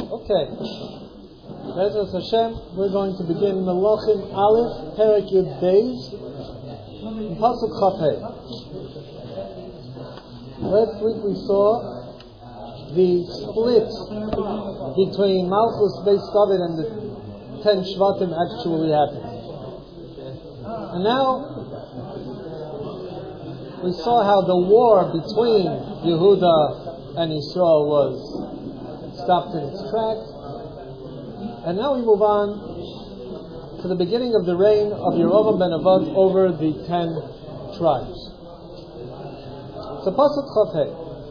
Okay. Be'ezus Hashem, we're going to begin Melachim Aleph, Perek Yud Beis, Pasuk Chaf Hei. Last week we saw the split between Malchus Beis David and the 10 Shvatim actually happened. And now we saw how the war between Yehuda and Yisrael was stopped in its tracks. And now we move on to the beginning of the reign of Yerovam ben Nevat over the 10 tribes. So Pasuk Chaf Hei.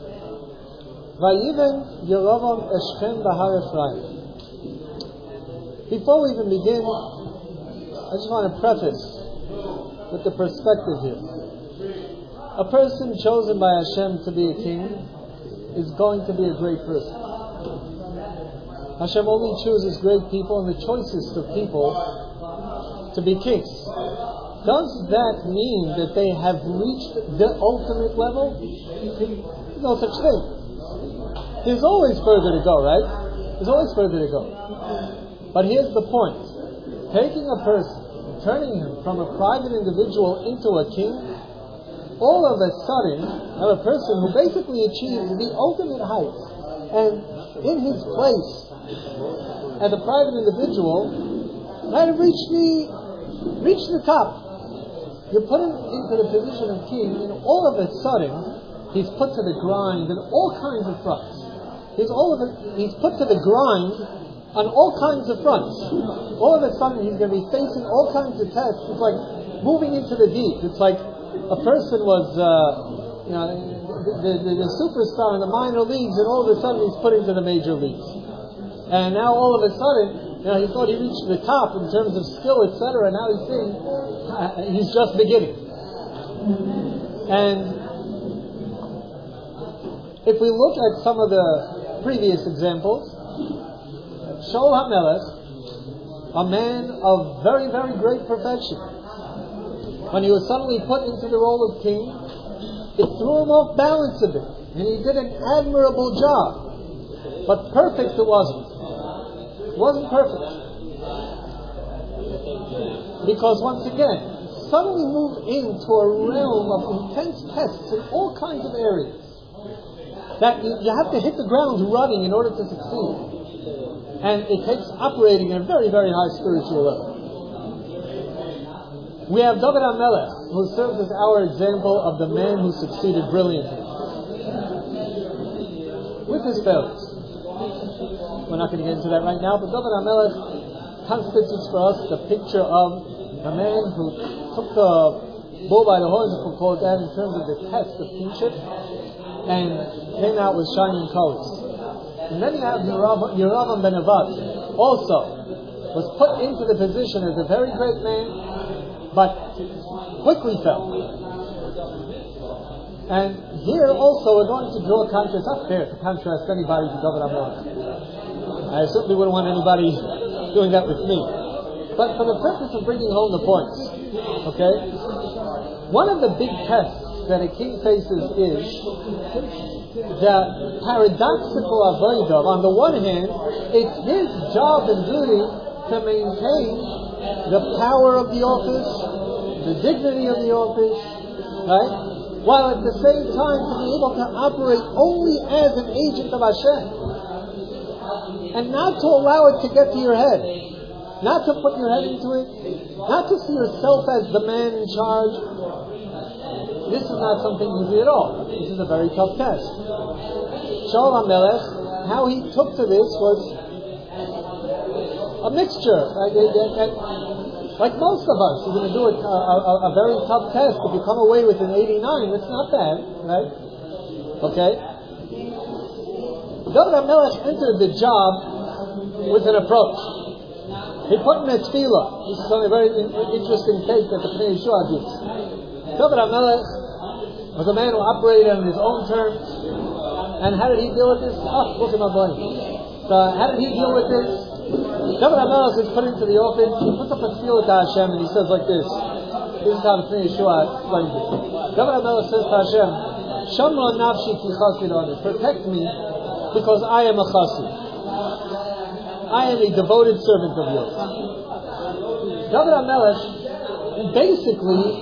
Vayiven Yerovam Eshchem Bahar Ephraim. Before we even begin, I just want to preface with the perspective here. A person chosen by Hashem to be a king is going to be a great person. Hashem only chooses great people and the choicest of people to be kings. Does that mean that they have reached the ultimate level? No such thing. There's always further to go, right? There's always further to go. But here's the point. Taking a person, turning him from a private individual into a king, all of a sudden have a person who basically achieves the ultimate heights, and in his place as a private individual might have reached the top. You put him into the position of king, and all of a sudden he's put to the grind in all kinds of fronts. He's put to the grind on all kinds of fronts. All of a sudden he's going to be facing all kinds of tests. It's like moving into the deep. It's like a person was the superstar in the minor leagues, and all of a sudden he's put into the major leagues. And now all of a sudden, he thought he reached the top in terms of skill, etc. Now he's saying he's just beginning. And if we look at some of the previous examples, Shaul HaMelech, a man of very, very great perfection, when he was suddenly put into the role of king, it threw him off balance a bit, and he did an admirable job. But perfect it wasn't. It wasn't perfect. Because once again, suddenly moved into a realm of intense tests in all kinds of areas. That you have to hit the ground running in order to succeed. And it takes operating at a very, very high spiritual level. We have David HaMelech, who serves as our example of the man who succeeded brilliantly with his failures. We're not going to get into that right now, but David HaMelech constitutes for us the picture of a man who took the bull by the horns, if we call it that, in terms of the test of kingship, and came out with shining colors. And then you have Yerovam ben Nevat, also was put into the position as a very great man, but quickly fell. And here also we're going to draw a contrast. Not fair to contrast anybody to David HaMelech. I certainly wouldn't want anybody doing that with me. But for the purpose of bringing home the points, okay, one of the big tests that a king faces is the paradoxical avodah. On the one hand, it's his job and duty to maintain the power of the office, the dignity of the office, right? While at the same time to be able to operate only as an agent of Hashem. And not to allow it to get to your head. Not to put your head into it. Not to see yourself as the man in charge. This is not something easy at all. This is a very tough test. Shaul HaMelech, how he took to this was a mixture. Like most of us, you're going to do a very tough test. If you come away with an 89, that's not bad, right? Okay? David HaMelech entered the job with an approach. He put in a tefillah. This is a very interesting case that the Pnei Yeshua gives. David HaMelech was a man who operated on his own terms. And how did he deal with this? Look at my body. So how did he deal with this? David HaMelech is put into the office. He puts up a tefillah to Hashem and he says like this. This is how the Pnei Yeshua explains it. David HaMelech says to Hashem, Shamra nafshi ki chasid ani. Protect me because I am a chassid. I am a devoted servant of yours. David HaMelech basically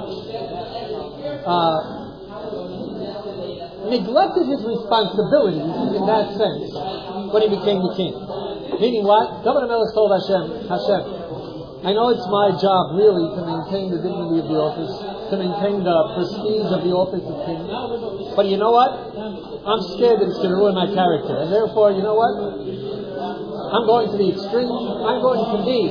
neglected his responsibilities in that sense when he became the king. Meaning what? David HaMelech told Hashem, I know it's my job really to maintain the dignity of the office, to maintain the prestige of the office of king. But you know what? I'm scared that it's going to ruin my character. And therefore, you know what? I'm going to the extreme. I'm going to be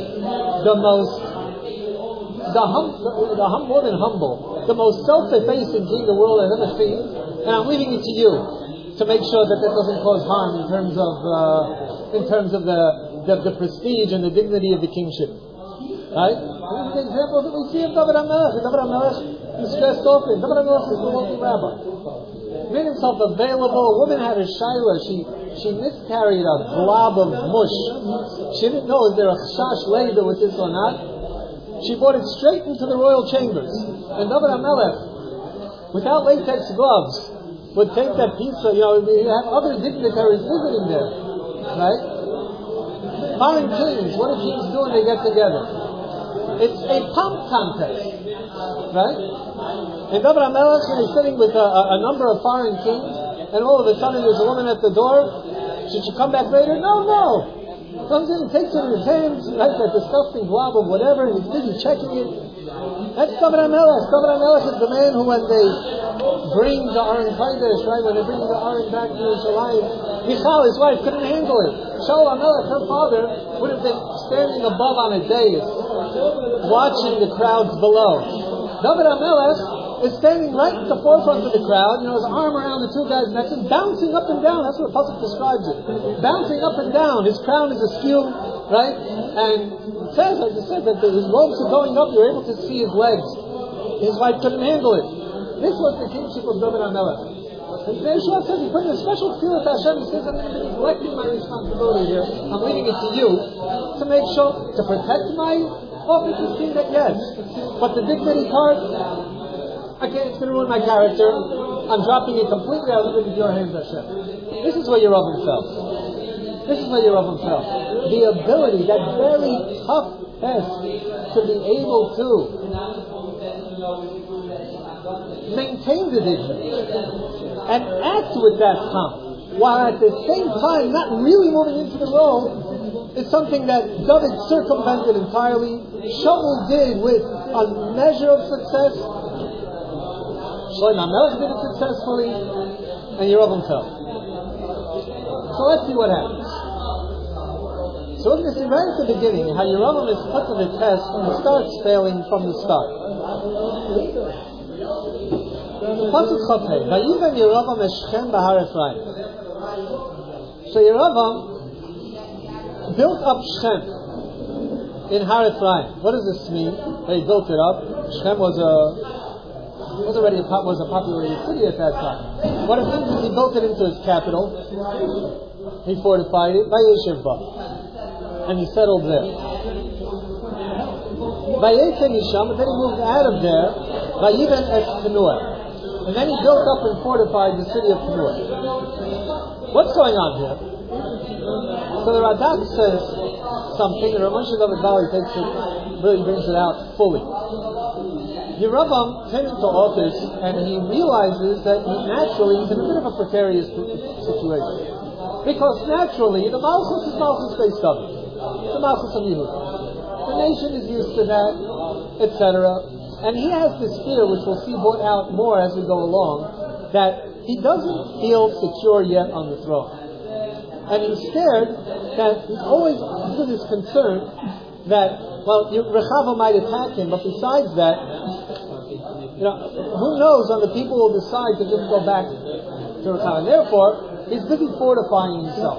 more than humble, the most self-effacing king the world has ever seen. And I'm leaving it to you to make sure that doesn't cause harm in terms of the prestige and the dignity of the kingship. Right? This is the example that we see of David HaMelech. David HaMelech is stressed often. David HaMelech is the wealthy rabbi. Made himself available. A woman had a shaila. She miscarried a glob of mush. She didn't know is there a chash later with this or not. She brought it straight into the royal chambers. And David HaMelech, without latex gloves, would take that pizza. We have other dignitaries visiting there. Right? Foreign kings, what do kings do when they get together? It's a pump contest, right? And David HaMelech is sitting with a number of foreign kings, and all of a sudden there's a woman at the door. Should she come back later? No. Comes in and takes it in his hands, right? That disgusting glob of whatever, and he's busy checking it. That's David HaMelech. David HaMelech is the man who, when they bring the Aron Kodesh, right? When they bring the Aron back to Yerushalayim, Michal, his wife, couldn't handle it. Shaul HaMelech, her father, would have been standing above on a dais, watching the crowds below. David HaMelech is standing right at the forefront of the crowd, his arm around the two guys next to him, bouncing up and down. That's what the Pasuk describes it. Bouncing up and down. His crown is askew, right? And it says, as it says, that his robes are going up, you're able to see his legs. His wife couldn't handle it. This was the kingship of David HaMelech. And Yeshua says, he put in a special tefillah to Hashem. He says, I'm going to be neglecting my responsibility here. I'm leaving it to you to make sure, to protect my office as king, that yes. But the dignity part, it's going to ruin my character. I'm dropping it completely. I'll leave it in your hands, Hashem. This is where Yerovam fell. The ability, that very tough test, to be able to maintain the dignity and act with that calm, while at the same time not really moving into the role, is something that David circumvented entirely. Shaul did with a measure of success. Shlomo HaMelech did it successfully, and Yerovam fell. So let's see what happens. So we're going to see right at the beginning how Yerovam is put to the test and starts failing from the start. Pasuk Chafei, Vayiven Yerovam es Shechem b'Har Ephraim. So Yerovam built up Shechem in Har Ephraim. What does this mean? They built it up. Shechem was already a populated city at that time. What it means is he built it into his capital. He fortified it. Vayeshev ba, and he settled there. Vayetze misham, but then he moved out of there. Vayiven es Penuel. And then he built up and fortified the city of Penuel. What's going on here? So the Radak says something, and Rav Moshe David Bali really brings it out fully. Yerovam came into office, and he realizes that he's in a bit of a precarious situation. Because naturally, the Malchus is Malchus based on it. The Malchus of Yehuda. The nation is used to that, etc. And he has this fear, which we'll see brought out more as we go along, that he doesn't feel secure yet on the throne. And he's scared that he's always with this concern that, Rechava might attack him, but besides that, who knows when the people will decide to just go back to Rechava. And therefore, he's busy fortifying himself.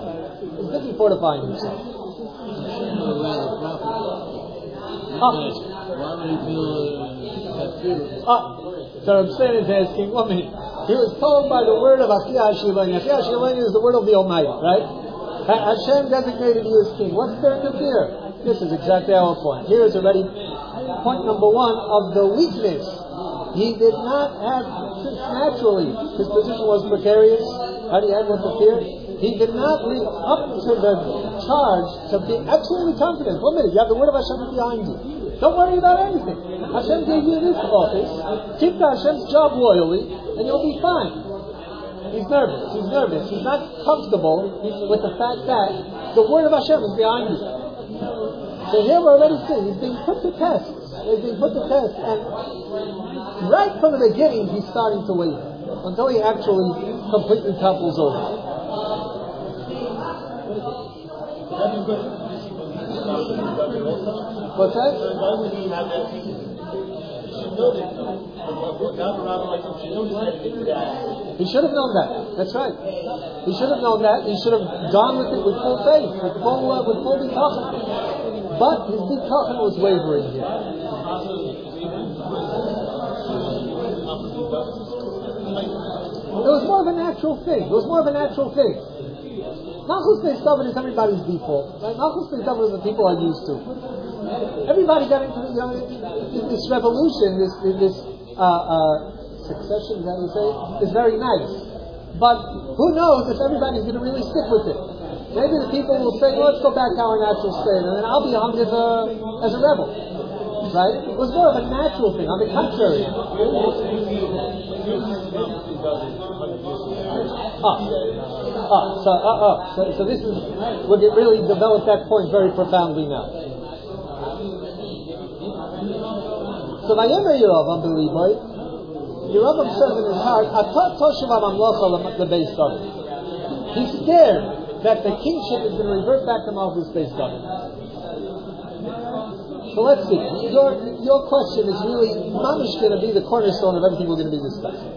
So Reb Stein is asking, 1 minute. He was told by the word of Achia Shiloni. Achia Shiloni is the word of the Almighty, right? Hashem designated you as king. What's there to fear? This is exactly our point. Here is already point number 1 of the weakness. He did not have, since naturally his position was precarious. How do you have what to fear? He did not live up to the charge to be absolutely confident. 1 minute, you have the word of Hashem behind you. Don't worry about anything. Hashem gave you this office. Keep to Hashem's job loyally, and you'll be fine. He's nervous. He's not comfortable with the fact that the word of Hashem is behind you. So here we're already seeing he's being put to test. And right from the beginning, he's starting to waver until he actually completely topples over. What's that? He should have known that. That's right. He should have known that. He should have gone with it with full faith, with full bitachon. But his bitachon was wavering here. It was more of a natural thing. Malchus Beis David is everybody's default. Right? Malchus Beis David is the people are used to. Everybody got into this revolution, this succession, that we say, is very nice. But who knows if everybody's going to really stick with it? Maybe the people will say, well, let's go back to our natural state, and then I'll be hung as a rebel. Right? It was more of a natural thing, on the contrary. So this is, we'll really develop that point very profoundly now. So Vayomer Yeravam b'liboy, Yeravam says in his heart, Atat toshav ha'mamlocha lebeis David. He's scared that the kingship is going to revert back to Malchus Beis David. So let's see. Your question is really mamish going to be the cornerstone of everything we're going to be discussing.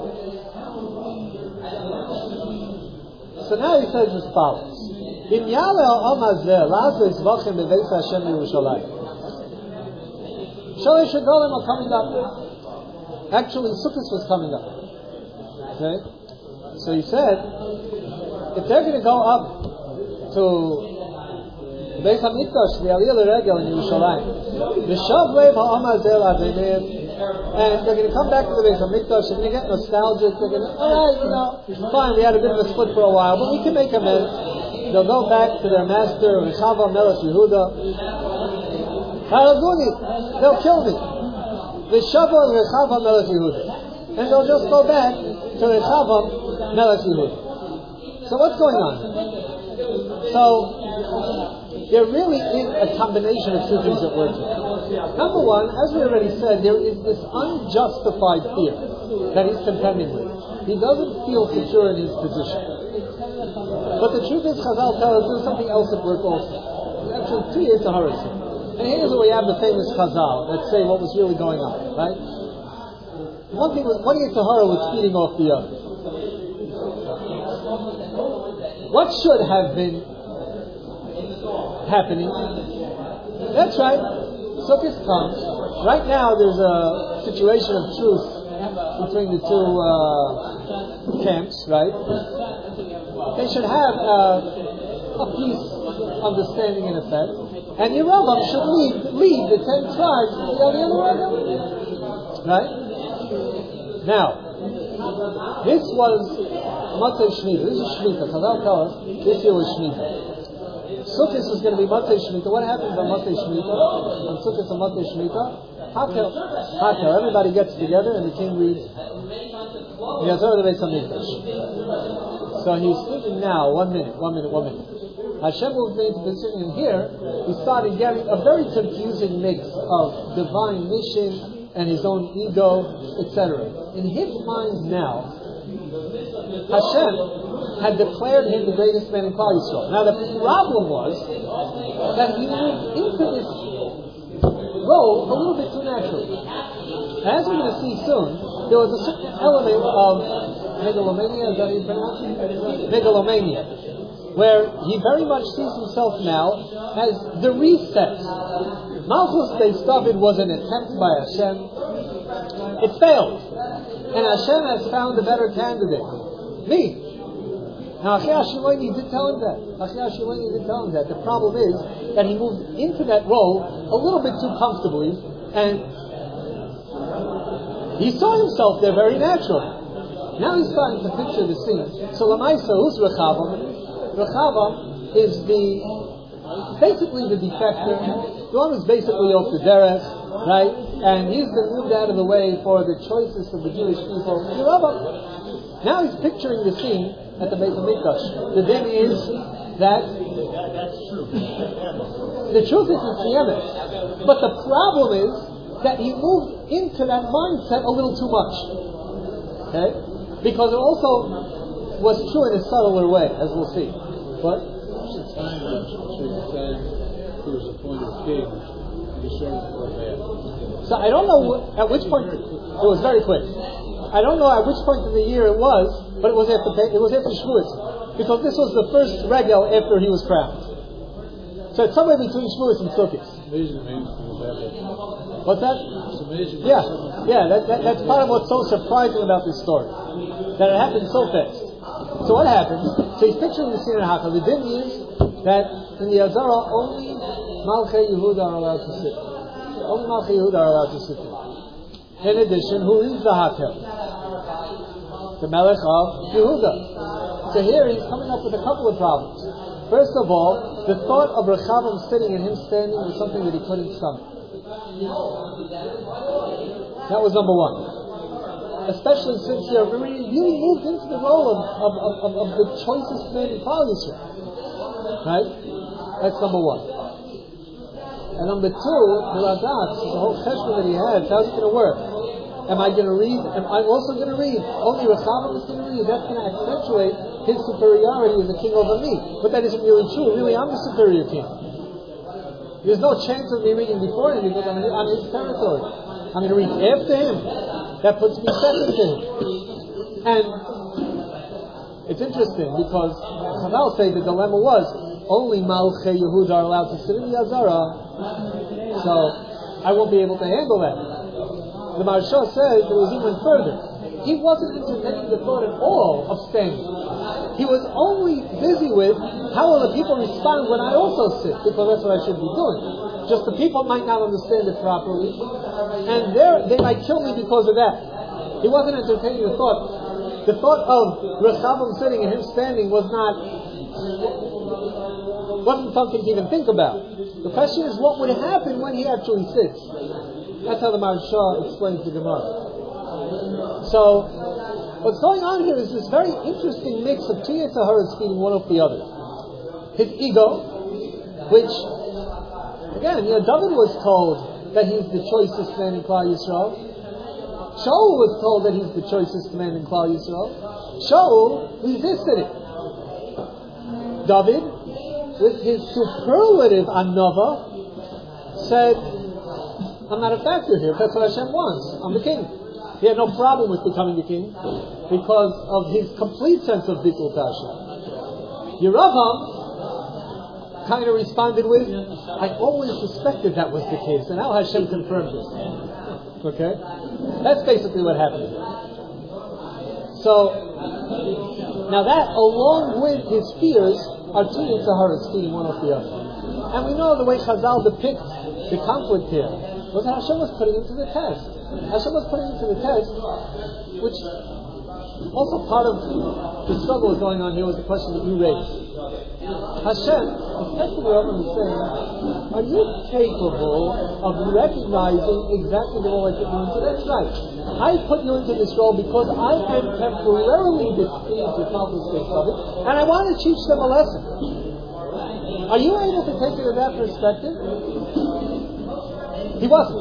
So now he says as follows: Im yale ha'om hazeh la'asos v'chem beveis Hashem Yerushalayim. Shalish Hagolim are coming up. Actually, Sukkot was coming up. Okay? So he said, if they're going to go up to the Beis HaMikdash, the Aliyah L'Regel in Yerushalayim, the Shav Lev Ha'am Hazeh L'Azenim, and they're going to come back to the Beis HaMikdash, they're going to get nostalgic, they're going to, fine, we had a bit of a split for a while, but we can make amends. They'll go back to their master, Rechavam Melech Yehuda. They'll kill me. The Shavah Rechavam Melech Yehuda. And they'll just go back to Rechavam Melech Yehuda. So what's going on? So there really is a combination of two things at work here. Number one, as we already said, there is this unjustified fear that he's contending with. He doesn't feel secure in his position. But the truth is, Chazal tell us there's something else at work also. There's actually two years to hurry. And here's where we have the famous Chazal that say what was really going on, right? One Yitzhahara was feeding off the other. What should have been happening? That's right. Sukkot comes. Right now there's a situation of truce between the two camps, right? They should have a peace understanding in effect. And Yeravam should lead the 10 tribes to the Aliyah L'Regel. Right? Now, this was Matzei Shemitah. This is Shemitah. Chazal tell us this year was Shemitah. Sukkot is going to be Matzei Shemitah. What happens on Matzei Shemitah? On Sukkot and Matzei Shemitah? Hakel. Everybody gets together and the king reads Yazor the Beis HaMikdash. So he's thinking now, one minute. Hashem moved me into position, and here he started getting a very confusing mix of divine mission and his own ego, etc. In his mind now, Hashem had declared him the greatest man in Klal Yisrael. Now the problem was that he moved into this role a little bit too naturally. As we're going to see soon, there was a certain element of megalomania, is that how you pronounce it? Megalomania. Where he very much sees himself now as the reset. Malchus Beis David was an attempt by Hashem. It failed. And Hashem has found a better candidate. Me. Now Achi Hashimoini did tell him that. The problem is that he moved into that role a little bit too comfortably, and he saw himself there very naturally. Now he's starting to picture the scene. So Lamaisa, who's Rechavam? Rechavam is basically the defector, the one who's basically off the derech, right? And he's been moved out of the way for the choicest of the Jewish people. Yeravam. Now he's picturing the scene at the Beit HaMikdash. The din is that the truth is it's the emes. But the problem is that he moved into that mindset a little too much. Okay? Because it also was true in a subtler way, as we'll see. But so I don't know at which point. It was very quick. I don't know at which point in the year it was, but it was after Shavuos, because this was the first regel after he was crowned. So it's somewhere between Shavuos and Sukkot. What's that? Yeah. That's part of what's so surprising about this story, that it happened so fast. So what happens? So he's picturing the scene in Haka. The din is that in the Azara only Malchei Yehuda are allowed to sit. Only Malchei Yehuda are allowed to sit there. In addition, who leads the Hakel? The Melech of Yehuda. So here he's coming up with a couple of problems. First of all, the thought of Rechavam sitting and him standing was something that he couldn't stomach. That was number one. Especially since he really moved into the role of the choicest man in Klal Yisrael. Right? That's number one. And number two, the Radak, the whole cheshbon that he has, how's it going to work? Am I going to read? Am I also going to read? Only Rechavam is going to read. That's going to accentuate his superiority as a king over me. But that isn't really true. Really, I'm the superior king. There's no chance of me reading before him because I'm on his territory. I'm going to read after him. That puts me second to him. And it's interesting because Chazal say the dilemma was only Malchei Yehuda are allowed to sit in the Azara, so I won't be able to handle that. The Maharsha says it was even further. He wasn't entertaining the thought at all of standing. He was only busy with how will the people respond when I also sit, because that's what I should be doing. Just the people might not understand it properly, and they might kill me because of that. He wasn't entertaining the thought. The thought of Rechavam sitting and him standing wasn't something to even think about. The question is, what would happen when he actually sits? That's how the Maharsha explains the Gemara. So, what's going on here is this very interesting mix of two Yetzaharas feeding one off the other. His ego, which, again, David was told that he's the choicest man in Klal Yisrael. Shaul was told that he's the choicest man in Klal Yisrael. Shaul resisted it. David, with his superlative anova, said, I'm not a factor here. That's what Hashem wants. I'm the king. He had no problem with becoming the king because of his complete sense of Bittul Tasha. Yeravam kind of responded with, I always suspected that was the case, and now Hashem confirmed it. Okay? That's basically what happened. So, now that, along with his fears, are two Yetzaharas feeding one off the other. And we know the way Chazal depicts the conflict here was that Hashem was putting him to the test. Hashem was putting him to the test, which also part of the struggle was going on here was the question that you raised. Hashem, especially the Rebbe is saying, are you capable of recognizing exactly the role I put you into? That's right. I put you into this role because I am temporarily displeased with Malchus of it, and I want to teach them a lesson. Are you able to take it in that perspective? He wasn't.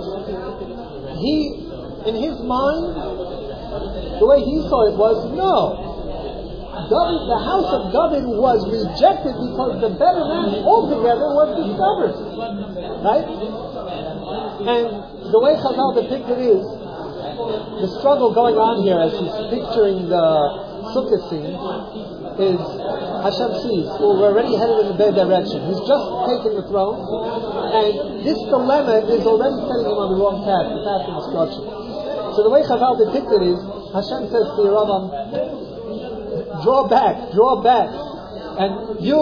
In his mind, the way he saw it was, no. David, the house of David was rejected because the better man altogether was discovered. Right? And the way Chazal depicted is, the struggle going on here as he's picturing the Sukkah scene is Hashem sees, well, we're already headed in the bad direction. He's just taken the throne, and this dilemma is already setting him on the wrong path, the path of destruction. So the way Chazal depicted is, Hashem says to Yeravam, draw back, and you,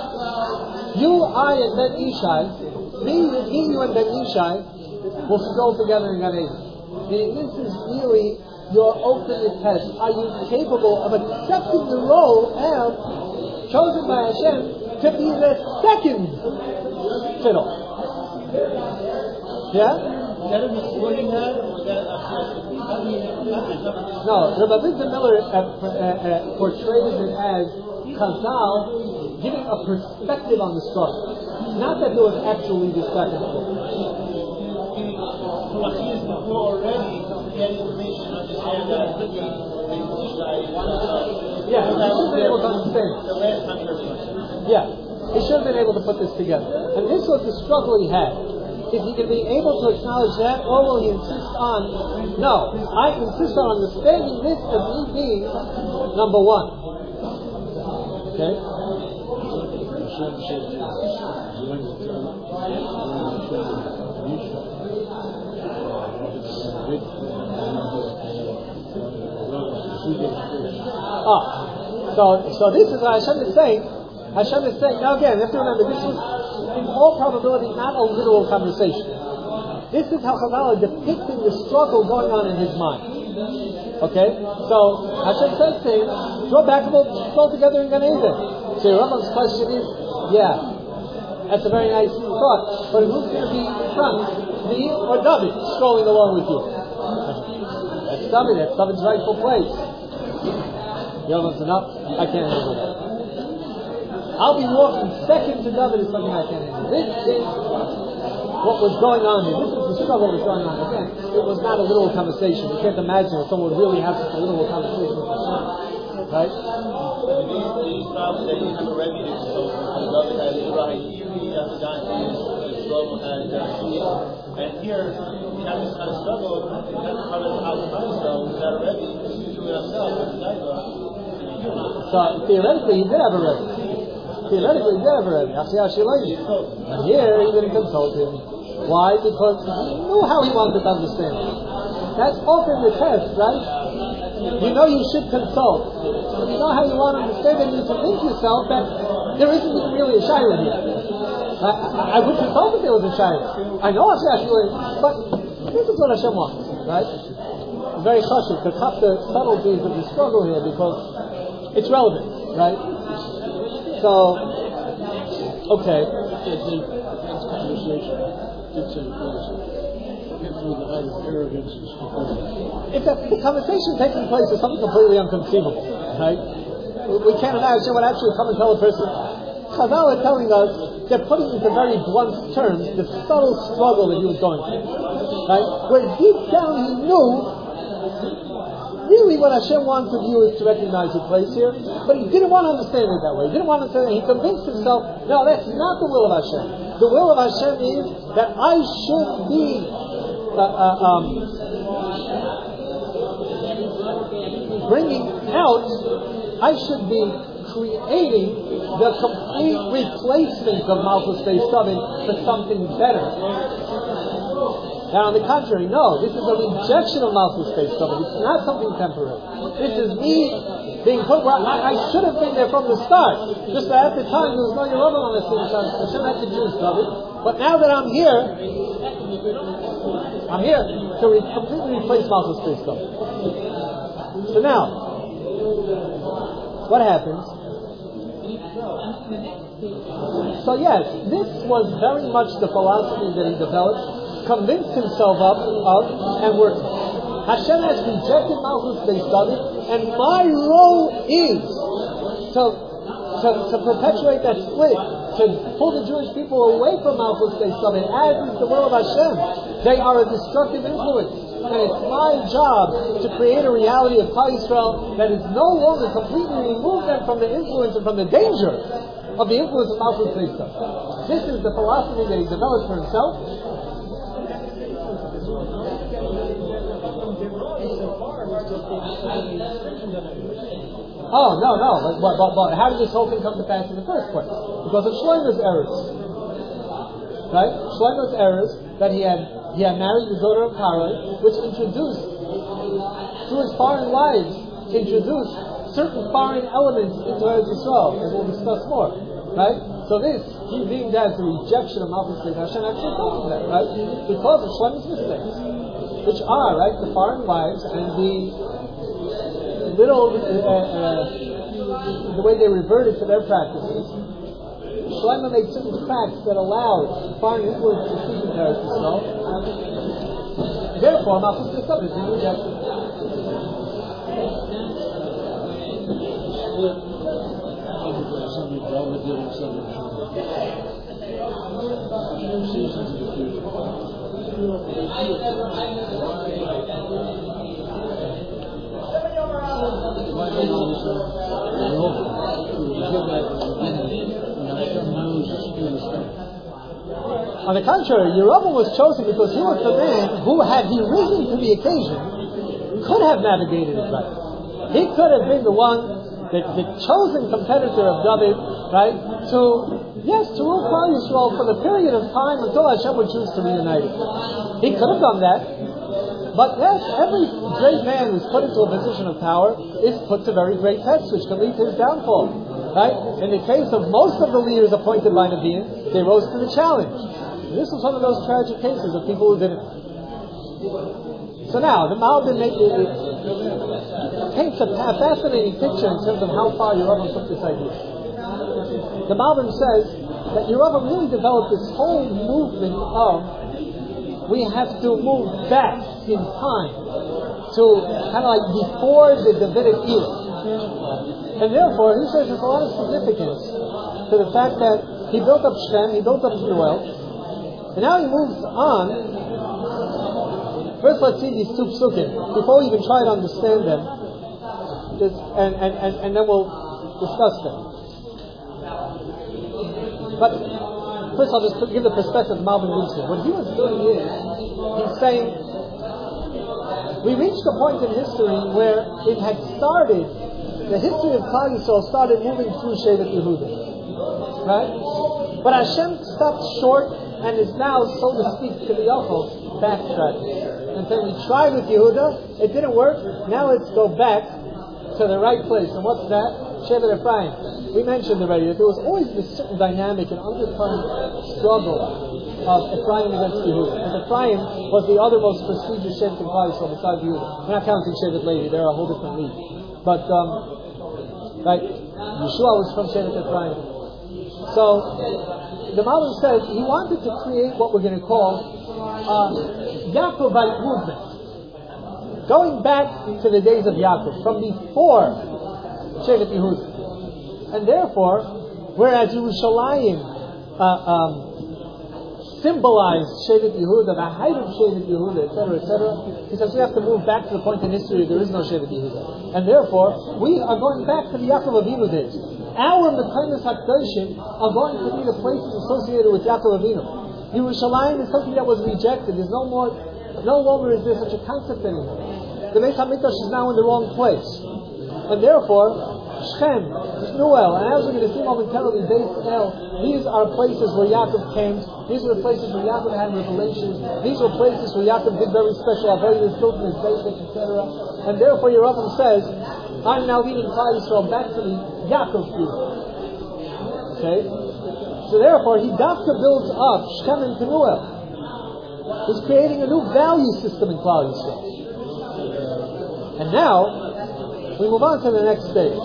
I, and Ben Ishai, me, you, and Ben Ishai will stroll together in Gan Eden. Meaning, this is really your ultimate test? Are you capable of accepting the role as chosen by Hashem to be the second fiddle? Yeah? No, Rabbi Vincent Miller portrays it as Chazal giving a perspective on the struggle. Not that there was actually this back and forth. Yeah, he should have been able to understand. Yeah, he should have been able to put this together. And this was the struggle he had. Is he going to be able to acknowledge that, or will he insist on, no, I insist on understanding this as me being number one. Okay? So this is what Hashem is saying. Hashem is saying, now again, you have to remember, this was in all probability not a literal conversation. This is how Chazal is depicting the struggle going on in his mind. Okay? So Hashem says to him, draw back and we'll go together in Gan Eden. So your Rambam's question is, yeah, that's a very nice thought, but who's going to be in front, me or David, strolling along with you? That's David's rightful place. The other one's enough, I can't handle that. I'll be walking second to David is something I can't handle. This is what was going on here. This is the struggle that was going on. Again, it was not a literal conversation. You can't imagine if someone would really have such a literal conversation with Hashem. Right? These problems that you have already exposed, David had Ibrahim, John struggle had and here we have this kind of struggle, that's part of how we ourselves, that already, to ourselves, so theoretically he did have a Rebbe. Theoretically, he did have a Rebbe. And here, he didn't consult him. Why? Because he knew how he wanted to understand it. That's often the test, right? You know you should consult. You know how you want to understand it, and you convince yourself that there isn't even really a Shaila here. I would consult if there was a Shaila. I know but this is what Hashem wants, right? It's very chashuv to cut the subtleties of the struggle here because it's relevant, right? So, okay. If the conversation taking place is something completely inconceivable, right? We can't imagine what actually come and tell a person. Chazal are telling us, they're putting into very blunt terms the subtle struggle that he was going through, right? Where deep down he knew really what Hashem wants of you is to recognize your place here, but he didn't want to understand it that way. He didn't want to understand it. He convinced himself, no, that's not the will of Hashem. The will of Hashem is that I should be bringing out, I should be creating the complete replacement of Malchus Beis David for something better. Now, on the contrary, no, this is a rejection of Malchus Beis David. It's not something temporary. This is me being put where I should have been there from the start. Just that at the time there was no Yerubim on this thing, so Hashem had to choose David. But now that I'm here to completely replace Malchus Beis David. So now, what happens? So yes, this was very much the philosophy that he developed, convinced himself of, and worked. Hashem has rejected Malchus Beis David, and my role is to perpetuate that split, to pull the Jewish people away from Malchus Beis David, as is the will of Hashem. They are a destructive influence. And it's my job to create a reality of Klal Yisrael that is no longer completely remove them from the influence and from the danger of the influence of Malchus Beis David. This is the philosophy that he developed for himself. Oh, no. But how did this whole thing come to pass in the first place? Because of Shlomo's errors. Right? Shlomo's errors that he had married the daughter of Paroi, which introduced, through his foreign wives, introduced certain foreign elements into Eretz Yisrael, as we'll discuss more. Right? So this, he deemed as the rejection of Malchus Beis David. Hashem actually told him that, right? Because of Shlomo's mistakes. which are, right, the foreign wives and the little, the way they reverted to their practices, Shlomo made certain cracks that allowed foreign influence to seep into Eretz Yisrael. Therefore, Malchus Yisrael is being rejected. On the contrary, Yeroboam was chosen because he was the man who, had he risen to the occasion, could have navigated it right. He could have been the one, the chosen competitor of David, right, to rule Klal Yisrael for the period of time until Hashem would choose to reunite it. He could have done that. But yes, every great man who's put into a position of power is put to very great tests, which can lead to his downfall. Right? In the case of most of the leaders appointed by Nevi'im, they rose to the challenge. And this was one of those tragic cases of people who didn't. So now, the Malbim paints a fascinating picture in terms of how far Yeroboam took this idea. The Malbim says that Yeroboam really developed this whole movement of we have to move back in time to kind of like before the Davidic era. And therefore, he says there's a lot of significance to the fact that he built up Shem, he built up Shmuel, and now he moves on. First, let's see these two psukim before we even try to understand them, and then we'll discuss them. But first, I'll just give the perspective of Malbim Yisrael. What he was doing is, he's saying, we reached a point in history where it had started, the history of Klal Yisrael started moving through Shevet Yehuda. Right? But Hashem stopped short and is now, so to speak, Kiviyachol, backtracking. And saying, we tried with Yehuda, it didn't work, now let's go back to the right place. And what's that? Shevet Ephraim. We mentioned already that there was always this certain dynamic and undercurrent struggle of Ephraim against Yehuda. And Ephraim was the other most prestigious Shevet in Klal Yisrael besides Yehuda. We're not counting Shevet Levi, they're a whole different league. But, right, Yeshua was from Shevet Ephraim. So, the Malbim says he wanted to create what we're going to call Yaakovite movement. Going back to the days of Yaakov, from before Shevet Yehuda. And therefore, whereas Yerushalayim symbolized Shevet Yehuda, the height of Shevet Yehuda, etc., he says we have to move back to the point in history there is no Shevet Yehuda. And therefore, we are going back to the Yaakov Avinu days. Our Mekaynos HaKadoshim are going to be the places associated with Yaakov Avinu. Yerushalayim is something that was rejected. There's no longer is there such a concept anymore. The Beis HaMikdash is now in the wrong place. And therefore, Shem, Shmuel, and as we're going to see momentarily, Beis El, these are places where Yaakov came. These are the places where Yaakov had revelations. These were places where Yaakov did very special avodas, built in his basic, etc. And therefore, Yeroboam says, I'm now leading Klal Yisrael back to the Yaakov field. Okay? So therefore, he dafka builds up Shem and Shmuel. He's creating a new value system in Klal Yisrael. And now, we move on to the next stage.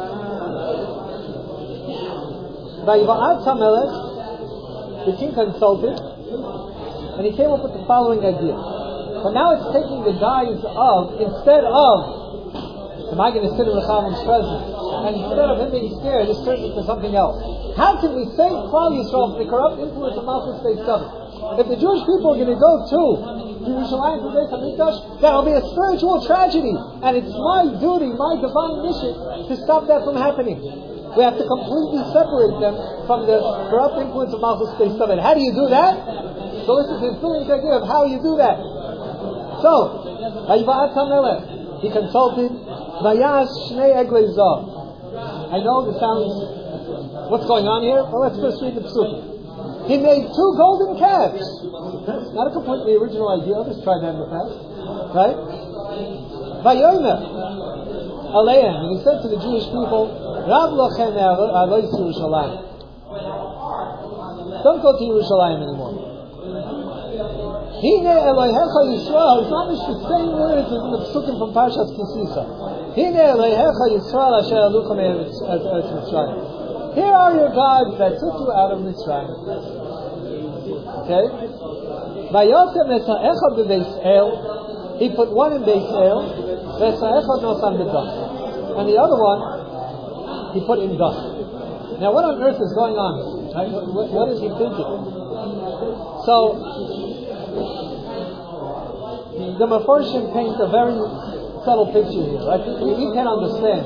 Vayiva'at HaMelech, the king consulted, and he came up with the following idea. But now it's taking the guise of, instead of, am I going to sit in Rechavim's presence? And instead of him being scared, this turns into something else. How can we save Klal Yisrael from the corrupt influence of Malchus Beis David? If the Jewish people are going to go to Yerushalayim for Beis HaMikdash, that'll be a spiritual tragedy. And it's my duty, my divine mission, to stop that from happening. We have to completely separate them from the corrupt influence of Malchus Beis David. How do you do that? So this is his brilliant idea of how you do that. So, Vayiva'at HaMelech, he consulted, Vayash Shnei Eglei Zav. I know this sounds, what's going on here? Well, let's first read the psukim. He made 2 golden calves. Not a completely original idea. Others tried that in the past. Right? Vayomer Aleim. And he said to the Jewish people, Rav lochem alois Yerushalayim. Don't go to Yerushalayim anymore. Hine Elohecha Yisrael is not the same words as in the Psukim from Parshas Kisisa. Hine Elohecha Yisrael Asher Aluchem Eretz Mitzrayim. Here are your gods that took you out of Mitzrayim. Okay? Vayotem Esa'echad Bebeis El. He put one in Beis El. Ve'esa'echad Nosan B'dach. And the other one, he put in Dach. Now, what on earth is going on? What is he thinking? So, the Meforshim paint a very subtle picture here. Right? We can understand.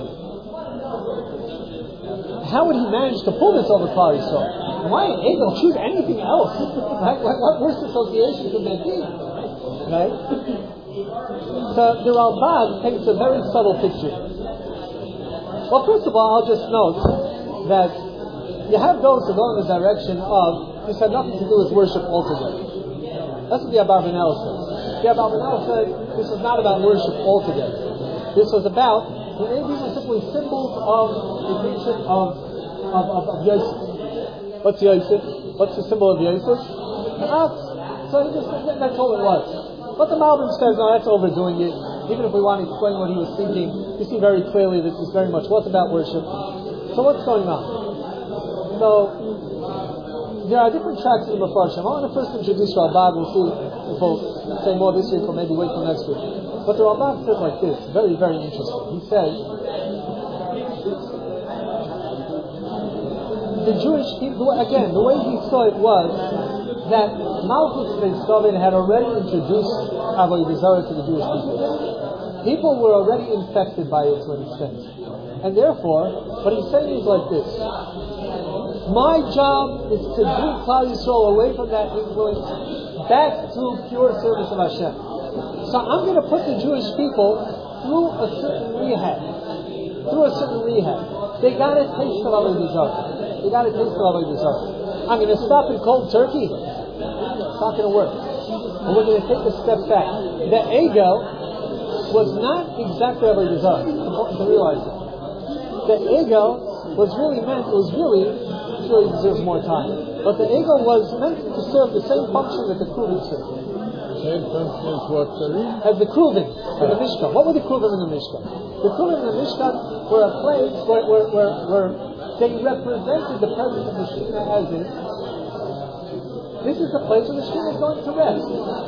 How would he manage to pull this over Klal Yisrael? Why an eagle choose anything else? Right? What worse association could there be? Right? So the Ralbag paints a very subtle picture. Well, first of all, I'll just note that you have those who go in the direction of this had nothing to do with worship altogether. That's what the Abarbanel says. The Abarbanel said this is not about worship altogether. This was about, these are simply symbols of the creation of Yosef. What's Yosef? What's the symbol of Yosef? An ox. So that's all it was. But the Malbim says, no, that's overdoing it. Even if we want to explain what he was thinking, you see very clearly that this very much was about worship. So what's going on? So, there are different tracks in the Mefarshim. I want to first introduce Ralbag. We'll see if we'll say more this week or maybe wait till next week. But the Ralbag says like this, very, very interesting. He says, the Jewish people, again, the way he saw it was that Malchus ben David had already introduced Avodah Zarah to the Jewish people. People were already infected by it to an extent. And therefore, what he's saying is like this. My job is to bring Klal Yisrael away from that influence back to pure service of Hashem. So I'm going to put the Jewish people through a certain rehab. They got a taste of Avodah Zarah. I'm going to stop in cold turkey. It's not going to work. And we're going to take a step back. The ego was not exactly Avodah Zarah. It's important to realize that. The ego was really meant, really deserves more time. But the ego was meant to serve the same function that the Kruvim served. Same function as what? As the Kruvim in the Mishkan. What were the Kruvim in the Mishkan? The Kruvim in the Mishkan were a place where they represented the presence of the Shekhinah as is. This is the place where the Shekhinah is going to rest.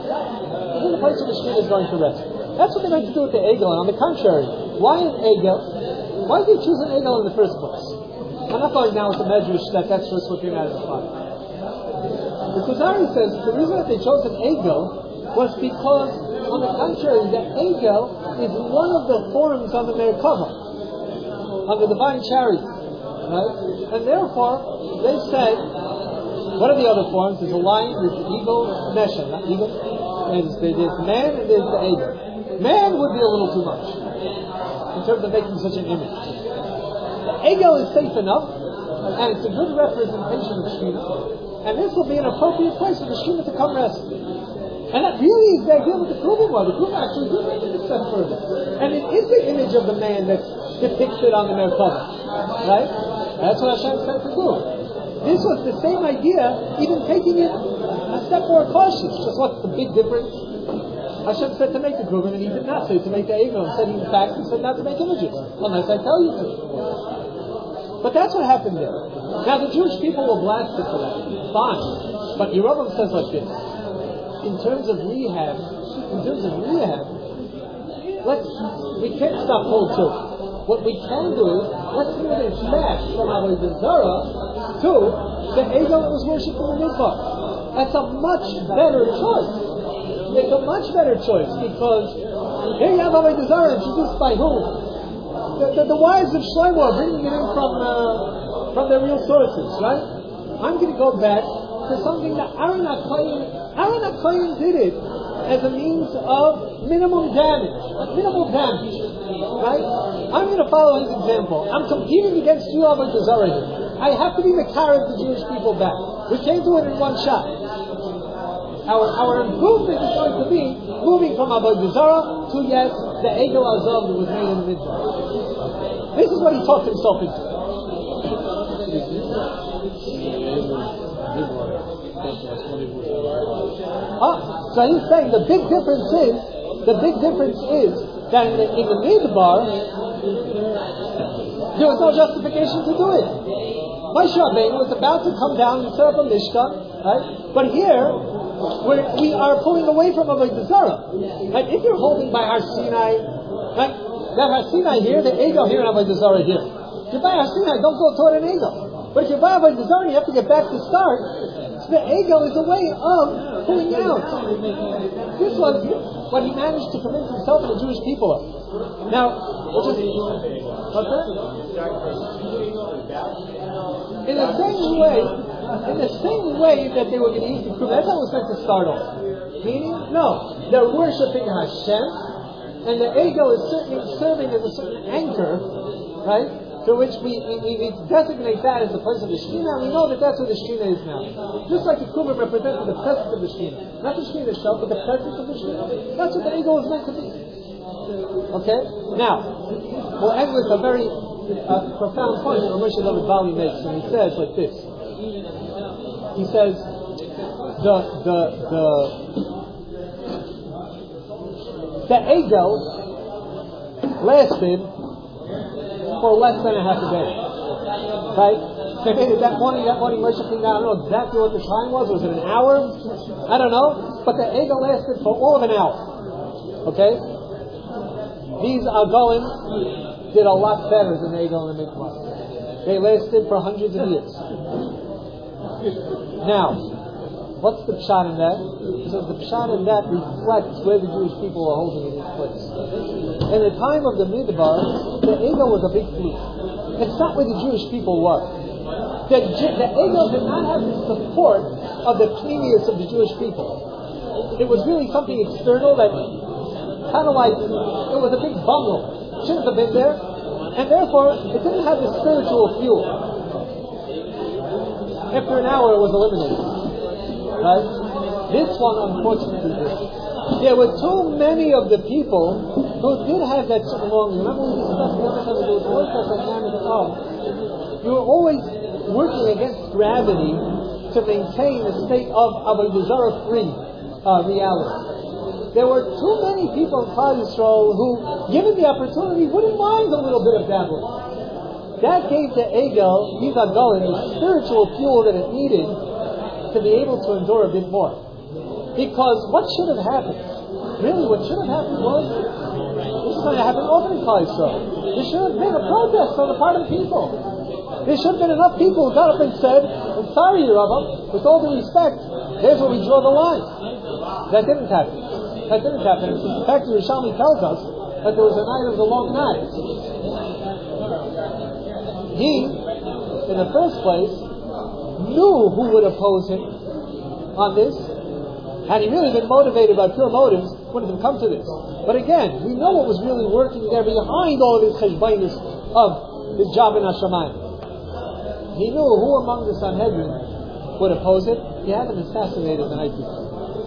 That's what they meant to do with the Egel. And on the contrary, why an Egel? Why did they choose an Egel in the first place? I'm not going now with the Medrash that's just what came out of the fire. The Kuzari says the reason that they chose an Egel was because, on the contrary, the Egel is one of the forms on the Merkava, on the divine chariot. Right? And therefore, they say, what are the other forms? There's a lion, there's the eagle, Mesha, not eagle. There's man and there's the eagle. Man would be a little too much in terms of making such an image. The eagle is safe enough, and it's a good representation of Shekhinah, and this will be an appropriate place for the Shekhinah to come rest. And that really is the idea what the Kruvim was. The Kruvim actually did make it a step further. And it is the image of the man that's depicted on the Merkava. Right? That's what Hashem said to do. This was the same idea, even taking it a step more cautious. Just what's the big difference? Hashem said to make the Kruvim, and he did not say to make the Egel. In fact, he said not to make images, unless I tell you to. But that's what happened there. Now, the Jewish people were blasted for that. Fine. But Yerobam says like this. In terms of rehab, we can't stop cold turkey. What we can do is, let's move it back from Avodah Zarah to the Egel that was worshipped in the Midbar. That's a much better choice. It's a much better choice because here you have Avodah Zarah introduced by whom? The wives of Shlomo are bringing it in from their real sources, right? I'm going to go back to something that Aaron HaKohen did it as a means of minimum damage, right? I'm going to follow his example. I'm competing against you, Avodah Zarah here. I have to be the carrot of the Jewish people back. We can't do it in one shot. Our improvement is going to be moving from Avodah Zarah to, yes, the Egel Azov that was made in the Mitzvah. This is what he talked himself into. So he's saying the big difference is that in the Midbar there was no justification to do it. Moshe Rabbeinu was about to come down and set up a Mishkan, right? But here we are pulling away from Avodah Zarah. Right? If you're holding by Har Sinai, right? That Har Sinai here, the Egel here, and Avodah Zarah here. If you buy Har Sinai, don't go toward an Egel. But if you buy Avodah Zarah, you have to get back to start. So the Egel is a way of pulling out. This was what he managed to convince himself and the Jewish people of. Now, what's that? In the same way that they were going to use the Kriyim, that's how it was meant to start off. Meaning, no, they're worshipping Hashem, and the Egel is serving as a certain anchor, right? Through which we designate that as the place of the Shekhinah, and we know that that's where the Shekhinah is now. Just like the Kriyim represented the presence of the Shekhinah. Not the Shekhinah itself, but the presence of the Shekhinah. That's what the Egel is meant to be. Okay? Now, we'll end with a very profound point that Moshe David Bali makes, and he says like this. He says, the Egel lasted for less than a half a day. Right? So maybe that morning Moshe came down, I don't know exactly what the time was it an hour? I don't know. But the Egel lasted for all of an hour. Okay? These Agolim did a lot better than the Egel and the Mikvah. They lasted for hundreds of years. Now, what's the pshat in that? Because the pshat in that reflects where the Jewish people were holding in this place. In the time of the Midbar, the Egel was a big fluke. It's not where the Jewish people were. The Egel did not have the support of the pneumius of the Jewish people. It was really something external that kind of like, it was a big bungle. It shouldn't have been there. And therefore, it didn't have the spiritual fuel. After an hour, it was eliminated. Right? This one, unfortunately, did. There were too many of the people who did have that certain longing. Remember we discussed the other time, there was always that dynamic of you were always working against gravity to maintain a state of Avodah Zarah free reality. There were too many people in Klal Yisrael who, given the opportunity, wouldn't mind a little bit of dabbling. That gave the Egel, these Agolim, the spiritual fuel that it needed to be able to endure a bit more. Because what should have happened? Really, what should have happened was, this is going to happen often in Klal Yisrael. There should have been a protest on the part of the people. There should have been enough people who got up and said, I'm sorry, Rabbah, with all due respect, here's where we draw the line. That didn't happen. In fact, the Rishonim tells us that there was a night of the long night. He, in the first place, knew who would oppose him on this. Had he really been motivated by pure motives, wouldn't have come to this. But again, we know what was really working there behind all of his cheshbainis of his job in Hashemayim. He knew who among the Sanhedrin would oppose it. He had them assassinated the night before.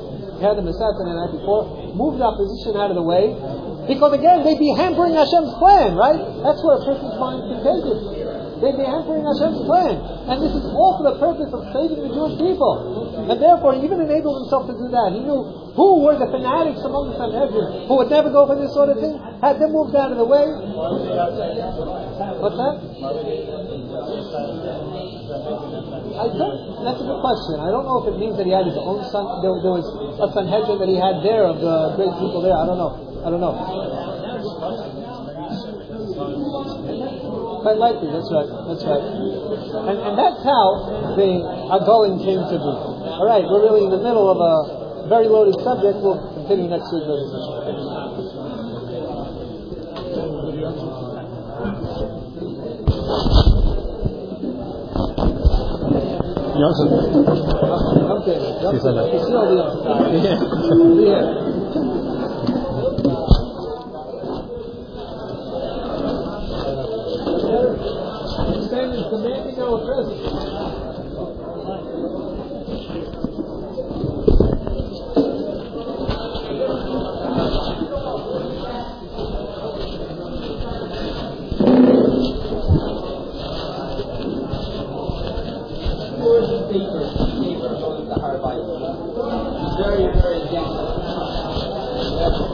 Moved the opposition out of the way, because again, they'd be hampering Hashem's plan, right? That's where a person's mind can take it. They'd be hampering Hashem's plan. And this is all for the purpose of saving the Jewish people. And therefore, he even enabled himself to do that. He knew who were the fanatics among the Sanhedrin, who would never go for this sort of thing, had them moved out of the way. What's that? That's a good question. I don't know if it means that he had his own son. There was a Sanhedrin that he had there of the great people there. I don't know. Quite likely, that's right. And that's how the Agolim came to be. Alright, we're really in the middle of a very loaded subject. We'll continue next week. Commanding our presence. Paper going to Har Bayit. very, very dense.